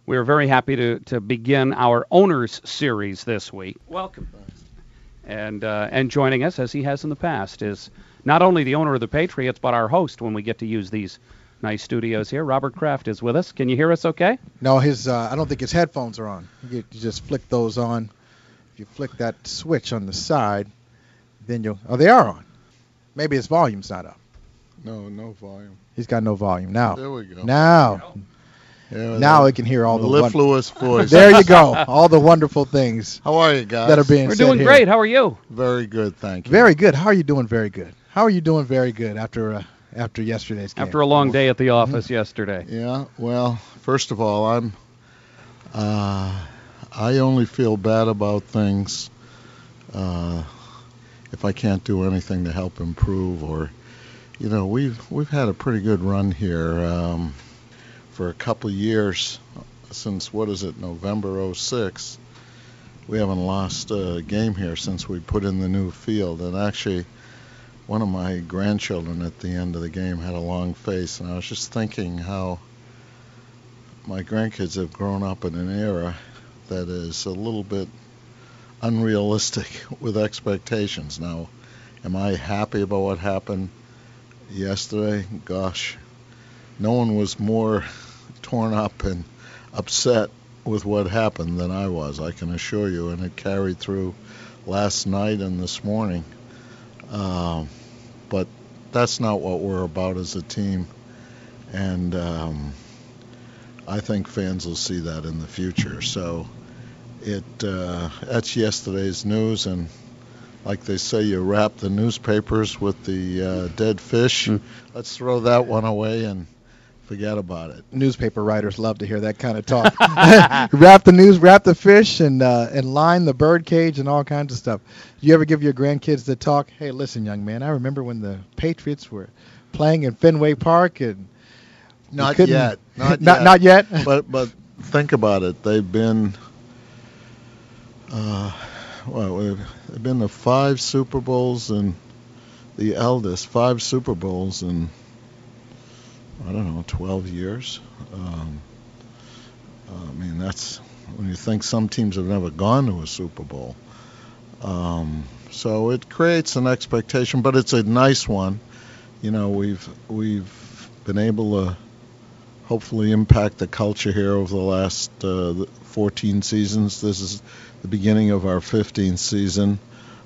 We are very happy to begin our Owners Series this week. Welcome. And joining us, as he has in the past, is not only the owner of the Patriots, but our host when we get to use these nice studios here. Robert Kraft is with us. Can you hear us okay? No, I don't think his headphones are on. You just flick those on. If you flick that switch on the side, then they are on. Maybe his volume's not up. No volume. He's got no volume now. There we go. Now I can hear all the mellifluous voice. There you go. All the wonderful things. How are you guys? That are being We're said doing here. great. How are you? Very good, thank you. Very good. How are you doing? Very good. How are you doing? Very good after yesterday's game. After a long day at the office yesterday. Yeah. Well, first of all, I only feel bad about things if I can't do anything to help improve, or we've had a pretty good run here for a couple of years since November 06. We haven't lost a game here since we put in the new field, and actually one of my grandchildren at the end of the game had a long face, and I was just thinking how my grandkids have grown up in an era that is a little bit unrealistic with expectations. Now, am I happy about what happened yesterday? Gosh, no one was more torn up and upset with what happened than I was, I can assure you, and it carried through last night and this morning. But that's not what we're about as a team, and I think fans will see that in the future. So that's yesterday's news, and like they say, you wrap the newspapers with the dead fish. Let's throw that one away and forget about it. Newspaper writers love to hear that kind of talk. Wrap the fish, and line the bird cage and all kinds of stuff. Do you ever give your grandkids the talk? Hey, listen, young man, I remember when the Patriots were playing in Fenway Park, and not yet. Not yet. But think about it. They've been they've been to 5 Super Bowls, and the eldest 5 Super Bowls in, I don't know, 12 years. I mean, that's when you think some teams have never gone to a Super Bowl. So it creates an expectation, but it's a nice one. We've been able to hopefully impact the culture here over the last 14 seasons. This is the beginning of our 15th season.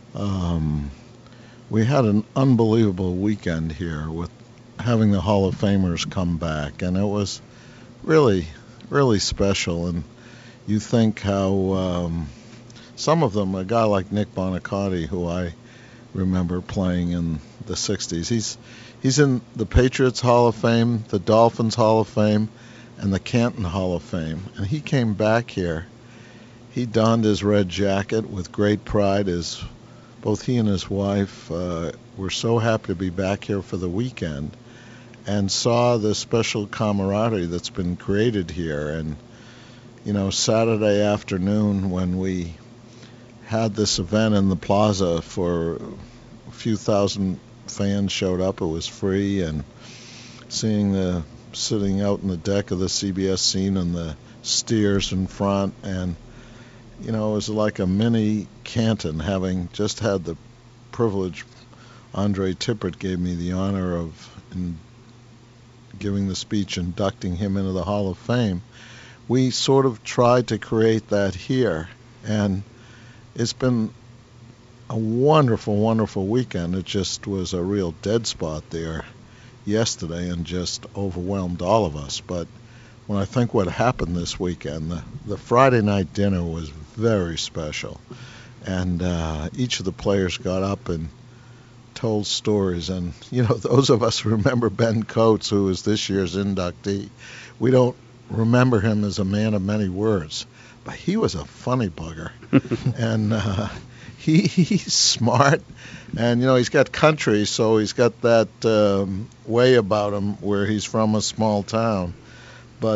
We had an unbelievable weekend here with having the Hall of Famers come back, and it was really, really special. And you think how some of them, a guy like Nick Bonacotti, who I remember playing in the 60s, he's in the Patriots Hall of Fame, the Dolphins Hall of Fame, and the Canton Hall of Fame. And he came back here. He donned his red jacket with great pride. Both he and his wife were so happy to be back here for the weekend, and saw the special camaraderie that's been created here. And Saturday afternoon, when we had this event in the plaza for a few thousand fans showed up, it was free, and sitting out in the deck of the CBS scene and the steers in front, and it was like a mini Canton, having just had the privilege. Andre Tippett gave me the honor of giving the speech inducting him into the Hall of Fame. We sort of tried to create that here, and it's been a wonderful, wonderful weekend. It just was a real dead spot there yesterday and just overwhelmed all of us. But when I think what happened this weekend, the Friday night dinner was very special, and each of the players got up and told stories. And those of us who remember Ben Coates, who was this year's inductee, we don't remember him as a man of many words, but he was a funny bugger. And he's smart, and he's got country, so he's got that way about him where he's from a small town. But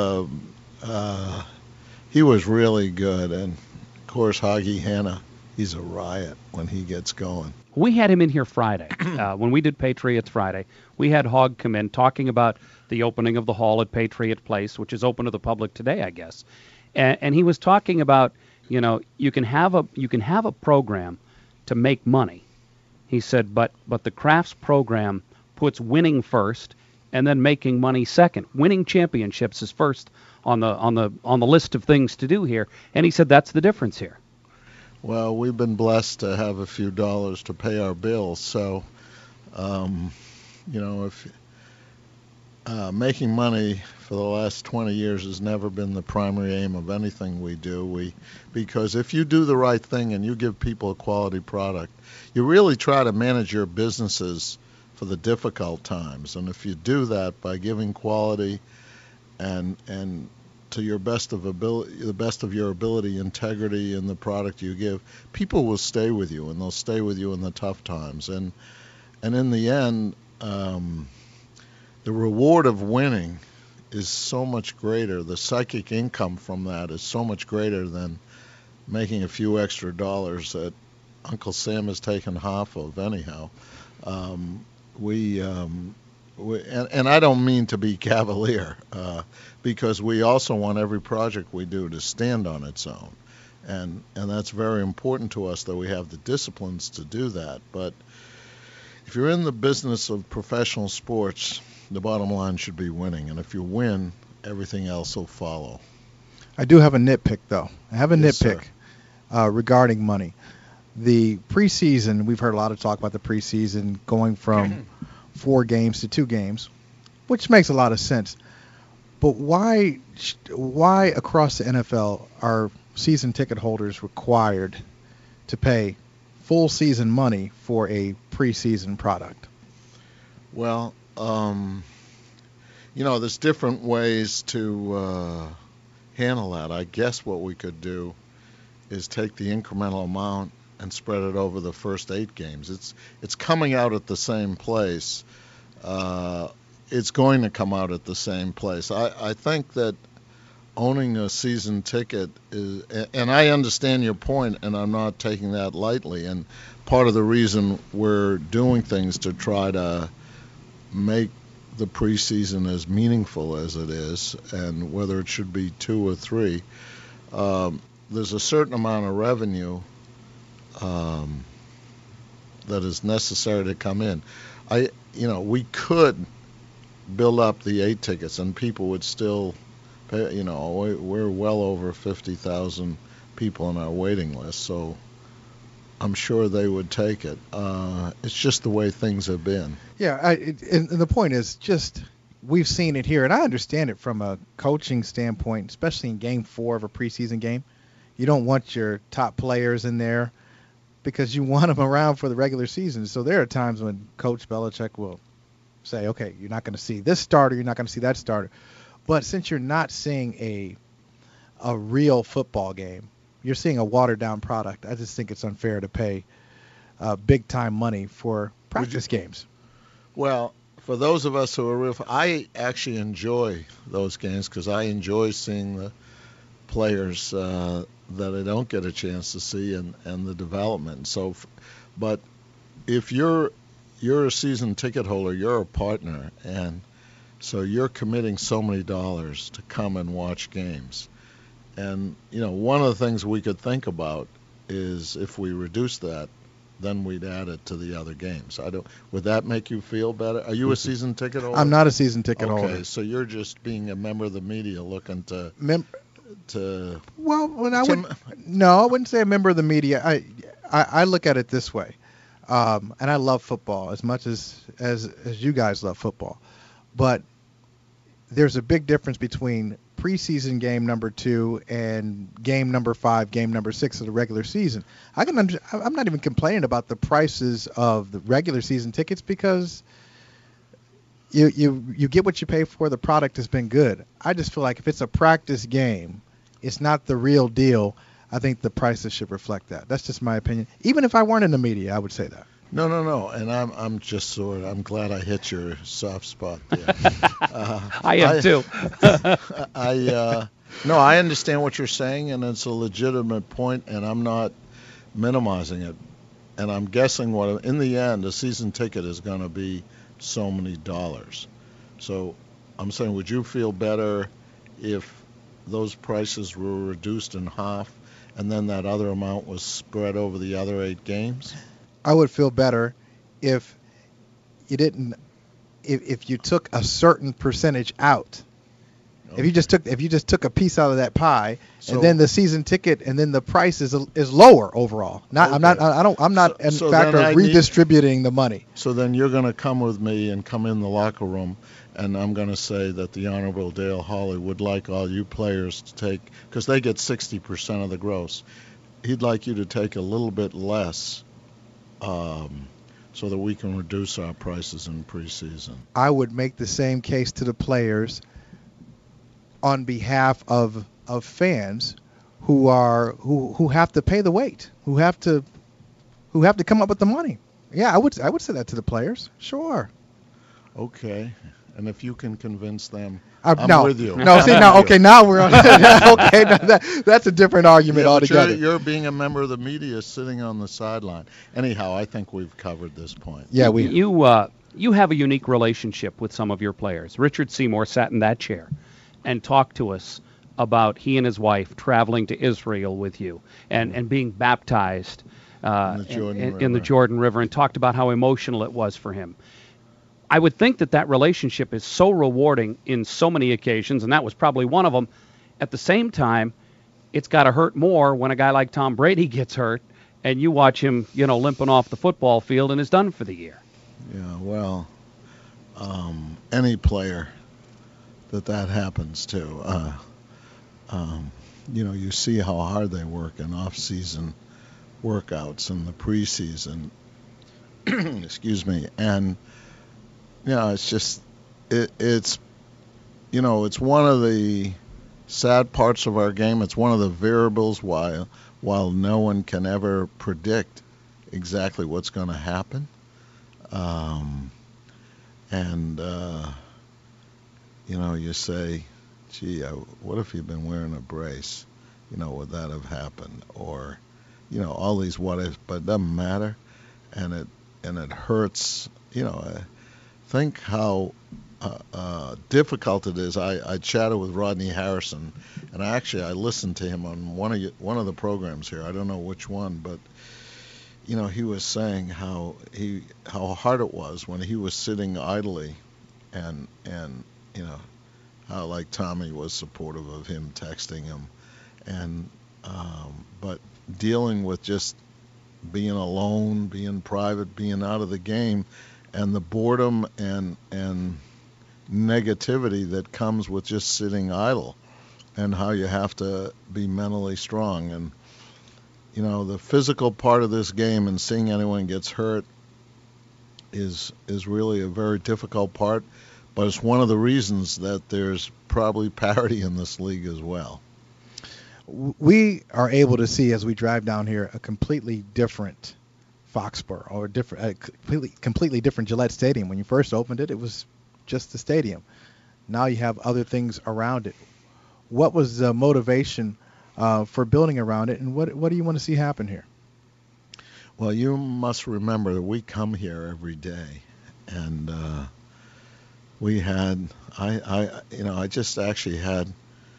he was really good, and of course Hoggy Hanna, he's a riot when he gets going. We had him in here Friday when we did Patriots Friday. We had Hog come in talking about the opening of the hall at Patriot Place, which is open to the public today, I guess. And he was talking about, you can have a program to make money. He said, but the Crafts program puts winning first and then making money second. Winning championships is first on the list of things to do here. And he said that's the difference here. Well, we've been blessed to have a few dollars to pay our bills. So, if making money for the last 20 years has never been the primary aim of anything we do. Because if you do the right thing and you give people a quality product, you really try to manage your businesses for the difficult times. And if you do that by giving quality and to your best of ability, the best of your ability, integrity in the product you give, people will stay with you, and they'll stay with you in the tough times. And in the end, the reward of winning is so much greater. The psychic income from that is so much greater than making a few extra dollars that Uncle Sam has taken half of anyhow. And I don't mean to be cavalier, because we also want every project we do to stand on its own. And that's very important to us that we have the disciplines to do that. But if you're in the business of professional sports, the bottom line should be winning. And if you win, everything else will follow. I do have a nitpick, though. I have a Yes, nitpick regarding money. The preseason, we've heard a lot of talk about the preseason going from 4 games to 2 games, which makes a lot of sense. But why across the NFL are season ticket holders required to pay full season money for a preseason product? Well, there's different ways to handle that. I guess what we could do is take the incremental amount and spread it over the first 8 games. It's coming out at the same place. It's going to come out at the same place. I think that owning a season ticket is, and I understand your point, and I'm not taking that lightly. And part of the reason we're doing things to try to make the preseason as meaningful as it is, and whether it should be 2 or 3, there's a certain amount of revenue that is necessary to come in. We could build up the 8 tickets and people would still pay. We're well over 50,000 people on our waiting list, so I'm sure they would take it. It's just the way things have been. Yeah, and the point is just we've seen it here, and I understand it from a coaching standpoint, especially in Game 4 of a preseason game. You don't want your top players in there because you want them around for the regular season. So there are times when Coach Belichick will say, okay, you're not going to see this starter, you're not going to see that starter. But since you're not seeing a real football game, you're seeing a watered-down product. I just think it's unfair to pay big-time money for practice games. Well, for those of us who are real, I actually enjoy those games because I enjoy seeing the players that I don't get a chance to see and the development. So, but if you're a season ticket holder, you're a partner, and so you're committing so many dollars to come and watch games. And one of the things we could think about is if we reduce that, then we'd add it to the other games. Would that make you feel better? Are you a season ticket holder? I'm not a season ticket holder. Okay, so you're just being a member of the media looking to. Well, I wouldn't say a member of the media. I look at it this way, and I love football as much as you guys love football, but there's a big difference between preseason game number 2 and game number 5, game number 6 of the regular season. I'm not even complaining about the prices of the regular season tickets because you get what you pay for. The product has been good. I just feel like if it's a practice game, it's not the real deal. I think the prices should reflect that. That's just my opinion. Even if I weren't in the media, I would say that. No. And I'm glad I hit your soft spot there. I am too. I understand what you're saying, and it's a legitimate point, and I'm not minimizing it. And I'm guessing in the end, a season ticket is going to be so many dollars. So I'm saying, would you feel better if those prices were reduced in half and then that other amount was spread over the other 8 games? I would feel better if you didn't, if you took a certain percentage out. Okay. If you just took a piece out of that pie, So- and then the season ticket, and then the price is lower overall. Not I'm Okay. not I'm not in So factor then I of need- redistributing the money. So then you're going to come with me and come in the locker room, and I'm going to say that the Honorable Dale Hawley would like all you players to take, because they get 60% of the gross. He'd like you to take a little bit less, so that we can reduce our prices in preseason. I would make the same case to the players on behalf of fans who have to pay the weight, who have to come up with the money. Yeah, I would say that to the players. Sure. Okay. And if you can convince them, No, with you. No, see, I'm now, with okay, you. now we're on. Okay, now that's a different argument Yeah, but altogether. you're being a member of the media sitting on the sideline. Anyhow, I think we've covered this point. Yeah, You have a unique relationship with some of your players. Richard Seymour sat in that chair and talked to us about he and his wife traveling to Israel with you and being baptized in the Jordan River, and talked about how emotional it was for him. I would think that relationship is so rewarding in so many occasions, and that was probably one of them. At the same time, it's got to hurt more when a guy like Tom Brady gets hurt and you watch him, limping off the football field and is done for the year. Yeah, well, any player that happens to, you see how hard they work in off-season workouts and the preseason. Excuse me. And it's just it's one of the sad parts of our game. It's one of the variables while no one can ever predict exactly what's going to happen. You say, gee, what if you'd been wearing a brace? Would that have happened? Or, all these what ifs, but it doesn't matter, and it hurts. Think how difficult it is. I chatted with Rodney Harrison, and I listened to him on one of the programs here. I don't know which one, but he was saying how hard it was when he was sitting idly, and how like Tommy was supportive of him, texting him, and but dealing with just being alone, being private, being out of the game, and the boredom and negativity that comes with just sitting idle, and how you have to be mentally strong. And the physical part of this game and seeing anyone gets hurt is really a very difficult part, but it's one of the reasons that there's probably parity in this league as well. We are able to see, as we drive down here, a completely different Foxborough, or completely different Gillette Stadium. When you first opened it, it was just the stadium. Now you have other things around it. What was the motivation for building around it, and what do you want to see happen here? Well, you must remember that we come here every day, and we had I just actually had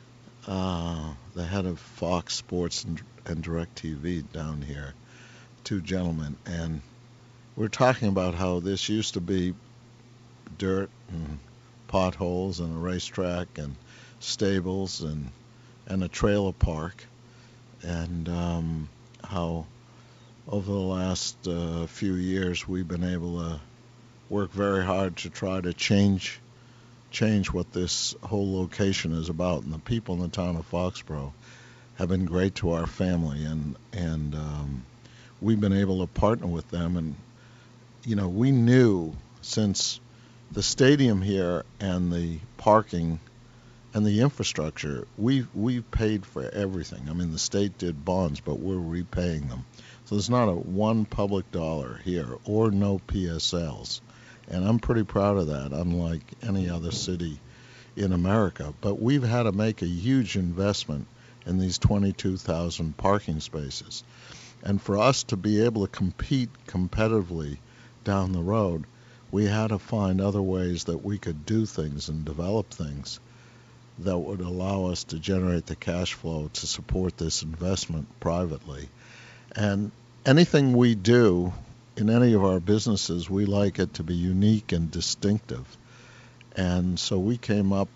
the head of Fox Sports and DirecTV down here, two gentlemen, and we're talking about how this used to be dirt and potholes and a racetrack and stables and a trailer park, and how over the last few years we've been able to work very hard to try to change what this whole location is about. And the people in the town of Foxborough have been great to our family, and we've been able to partner with them. And we knew, since the stadium here and the parking and the infrastructure, we paid for everything. I mean, the state did bonds, but we're repaying them. So there's not a one public dollar here, or no PSLs. And I'm pretty proud of that, unlike any other city in America. But we've had to make a huge investment in these 22,000 parking spaces. And for us to be able to compete competitively down the road, we had to find other ways that we could do things and develop things that would allow us to generate the cash flow to support this investment privately. And anything we do in any of our businesses, we like it to be unique and distinctive. And so we came up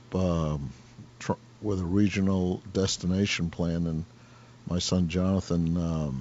with a regional destination plan, and my son Jonathan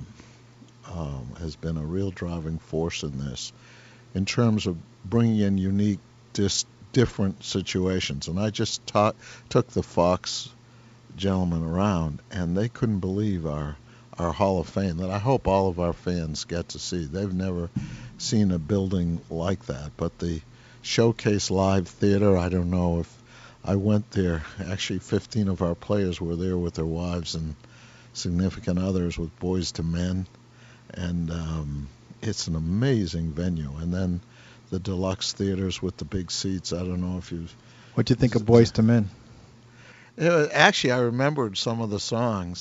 has been a real driving force in this in terms of bringing in unique, different situations. And I just took the Fox gentlemen around, and they couldn't believe our Hall of Fame that I hope all of our fans get to see. They've never seen a building like that. But the Showcase Live Theater, I don't know if I went there. Actually, 15 of our players were there with their wives and significant others with Boys to Men. And it's an amazing venue. And then the deluxe theaters with the big seats. I don't know if you've... What do you think of Boys to Men? Actually, I remembered some of the songs.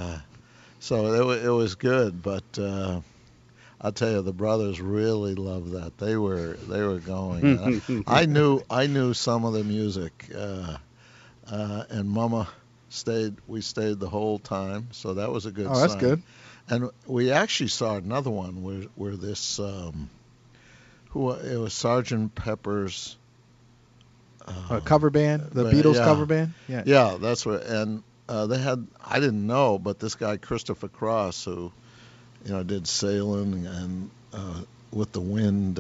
So it was good, but I'll tell you, the brothers really loved that. They were going. I knew some of the music, and Mama we stayed the whole time, so that was a good sign. Oh, that's good. And we actually saw another one where this it was Sgt. Pepper's cover band, the Beatles cover band. Yeah, that's what. And they had, I didn't know, but this guy Christopher Cross, who did Sailing and With the Wind,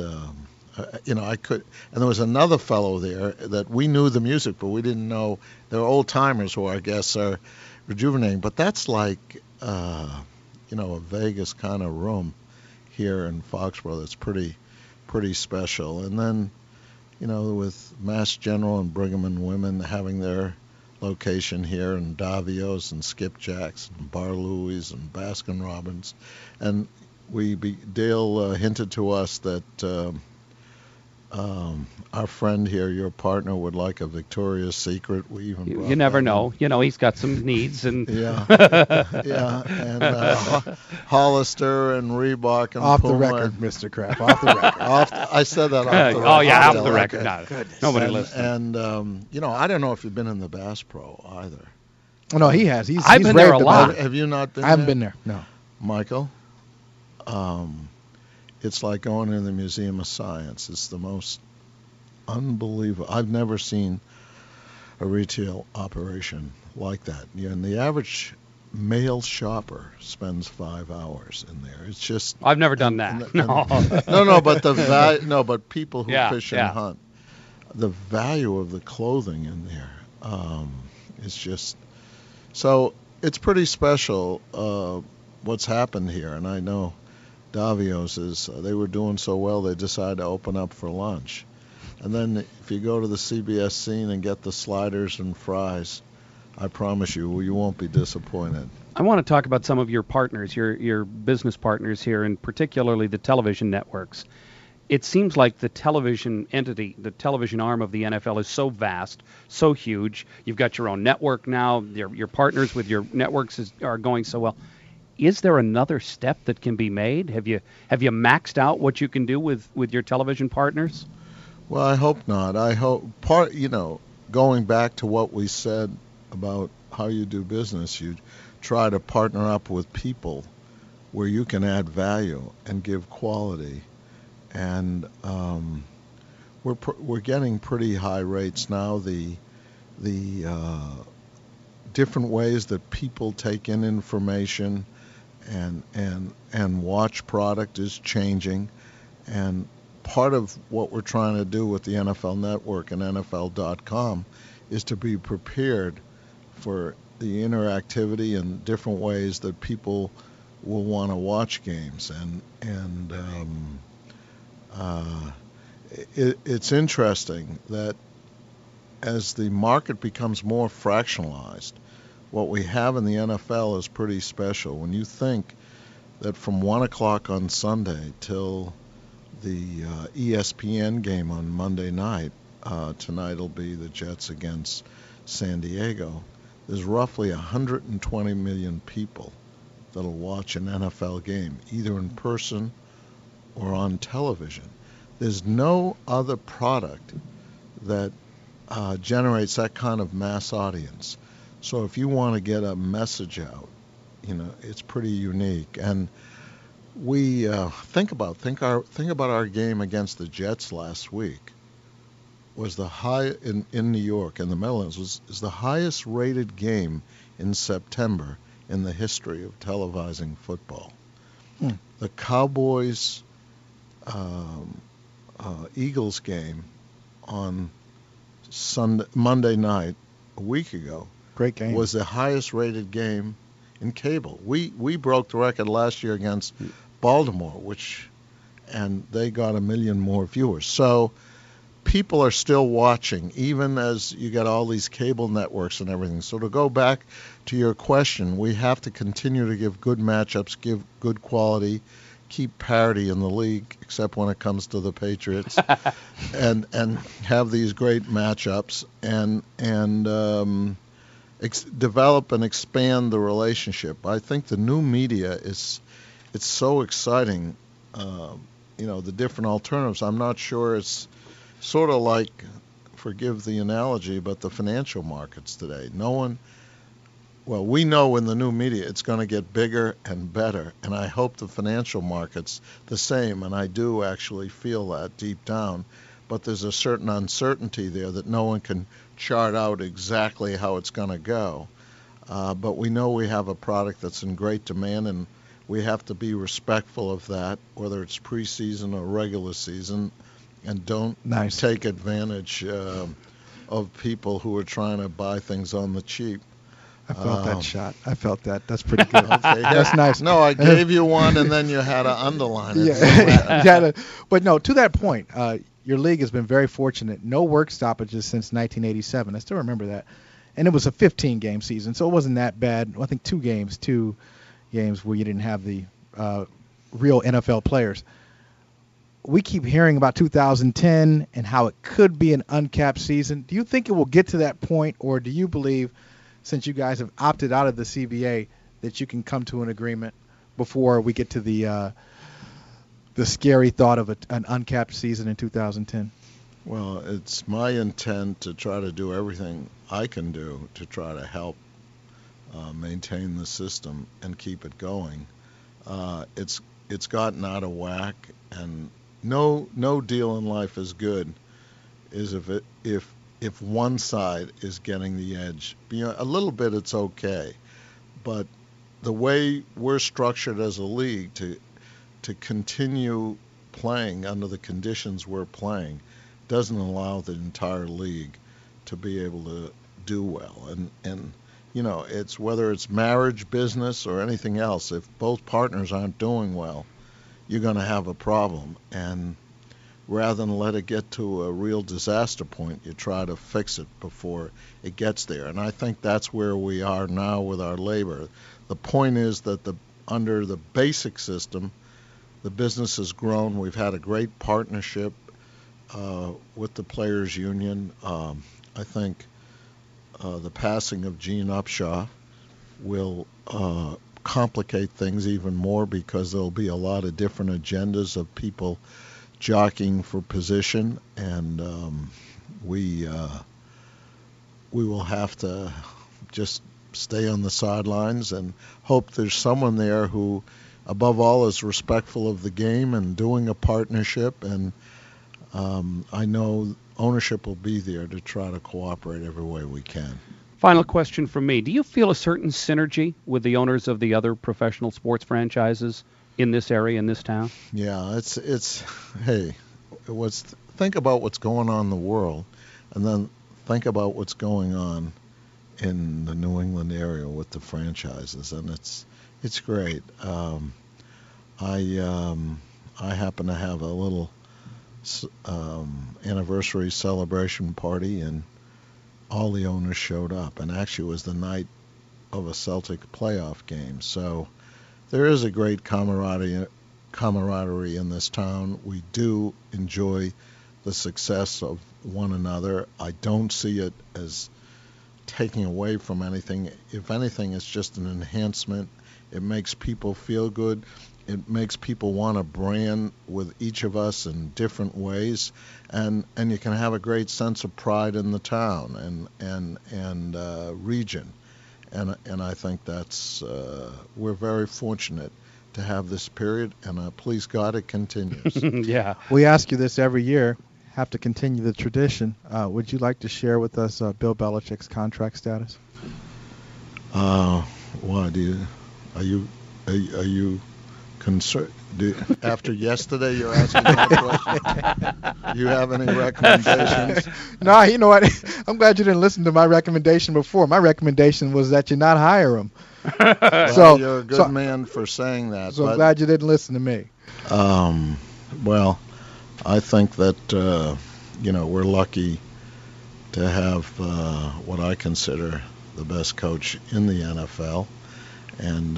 I could, and there was another fellow there that we knew the music, but we didn't know. They were old timers who I guess are rejuvenating. But that's like a Vegas kind of room here in Foxborough. That's pretty special. And then with Mass General and Brigham and Women having their location here, and Davio's and Skipjack's and Bar Louie's and Baskin Robbins, and Dale hinted to us that our friend here, your partner, would like a Victoria's Secret. We even you never know. He's got some needs, and yeah, and Hollister and Reebok and off Puma. the record, Mr. Kraft. Off the record. I said that off the record. Oh yeah, off the record. No, nobody listens. And I don't know if you've been in the Bass Pro either. Oh, no, he has. I've been there a lot. Have you not been? I haven't been there. No. Michael, it's like going in the Museum of Science. It's the most unbelievable. I've never seen a retail operation like that. And the average male shopper spends 5 hours in there. It's just. I've never done that. No. But people who fish and hunt, the value of the clothing in there is just. So it's pretty special what's happened here, and I know Davio's they were doing so well they decided to open up for lunch. And then if you go to the CBS scene and get the sliders and fries, I promise you won't be disappointed. I want to talk about some of your partners, your business partners here, and particularly the television networks. It seems like the television entity, the television arm of the NFL is so vast, so huge. You've got your own network now. Your partners with your networks are going so well. Is there another step that can be made? Have you maxed out what you can do with your television partners? Well, I hope not. I hope going back to what we said about how you do business, you try to partner up with people where you can add value and give quality. And we're getting pretty high rates now. The different ways that people take in information and watch product is changing, and part of what we're trying to do with the NFL Network and NFL.com is to be prepared for the interactivity and different ways that people will want to watch games. And it's interesting that as the market becomes more fractionalized, what we have in the NFL is pretty special. When you think that from 1 o'clock on Sunday till the ESPN game on Monday night, tonight will be the Jets against San Diego, there's roughly 120 million people that'll watch an NFL game, either in person or on television. There's no other product that generates that kind of mass audience. So if you want to get a message out, it's pretty unique. And we think about our game against the Jets last week. Was the high in New York and the Meadowlands is the highest rated game in September in the history of televising football. The Cowboys Eagles game on Monday night a week ago. Great game. Was the highest rated game in cable. We broke the record last year against Baltimore, and they got 1 million more viewers. So people are still watching, even as you get all these cable networks and everything. So to go back to your question, we have to continue to give good matchups, give good quality, keep parity in the league, except when it comes to the Patriots, and have these great matchups and develop and expand the relationship. I think the new media it's so exciting. The different alternatives. I'm not sure it's sort of like, forgive the analogy, but the financial markets today. We know in the new media it's going to get bigger and better, and I hope the financial markets the same, and I do actually feel that deep down, but there's a certain uncertainty there that no one can chart out exactly how it's going to go. But we know we have a product that's in great demand, and we have to be respectful of that, whether it's preseason or regular season, and don't take advantage of people who are trying to buy things on the cheap. I felt that shot. I felt that. That's pretty good. Okay, that's nice. No, I gave you one, and then you had to underline it. Yeah. But no, to that point, your league has been very fortunate. No work stoppages since 1987. I still remember that. And it was a 15-game season, so it wasn't that bad. I think two games where you didn't have the real NFL players. We keep hearing about 2010 and how it could be an uncapped season. Do you think it will get to that point, or do you believe, since you guys have opted out of the CBA, that you can come to an agreement before we get to the scary thought of an uncapped season in 2010? Well, it's my intent to try to do everything I can do to try to help maintain the system and keep it going. It's gotten out of whack, and no deal in life is good is if one side is getting the edge. A little bit it's okay, but the way we're structured as a league to continue playing under the conditions we're playing doesn't allow the entire league to be able to do well. And it's whether it's marriage, business, or anything else, if both partners aren't doing well, you're going to have a problem. And rather than let it get to a real disaster point, you try to fix it before it gets there. And I think that's where we are now with our labor. The point is that under the basic system, the business has grown. We've had a great partnership with the Players Union. I think the passing of Gene Upshaw will complicate things even more, because there'll be a lot of different agendas of people jockeying for position, and we will have to just stay on the sidelines and hope there's someone there who, above all, is respectful of the game and doing a partnership. And I know ownership will be there to try to cooperate every way we can. Final question from me. Do you feel a certain synergy with the owners of the other professional sports franchises in this area, in this town? Yeah, hey, think about what's going on in the world, and then think about what's going on in the New England area with the franchises, and it's great. I happen to have a little anniversary celebration party, and all the owners showed up, and actually it was the night of a Celtic playoff game. So there is a great camaraderie in this town. We do enjoy the success of one another. I don't see it as taking away from anything. If anything, it's just an enhancement. It makes people feel good. it makes people want to brand with each of us in different ways, and you can have a great sense of pride in the town and region, and I think that's we're very fortunate to have this period, and please God it continues. Yeah. We ask you this every year. Have to continue the tradition. Would you like to share with us Bill Belichick's contract status? Why are you concerned? After yesterday, you're asking that question? You have any recommendations? No, you know what? I'm glad you didn't listen to my recommendation before. My recommendation was that you not hire him. Well, you're a good man for saying that. So I'm glad you didn't listen to me. Well, I think that we're lucky to have what I consider the best coach in the NFL, and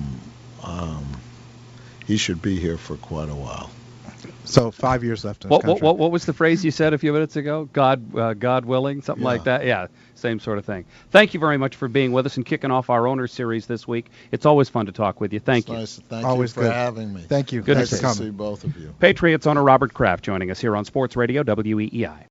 he should be here for quite a while. So 5 years left in his contract. What was the phrase you said a few minutes ago? God willing, something like that. Yeah, same sort of thing. Thank you very much for being with us and kicking off our owner series this week. It's always fun to talk with you. Thank you. Nice. Thank always you for good. having me. Thank you. Good Thanks to for Nice to coming. see both of you. Patriots owner Robert Kraft joining us here on Sports Radio WEEI.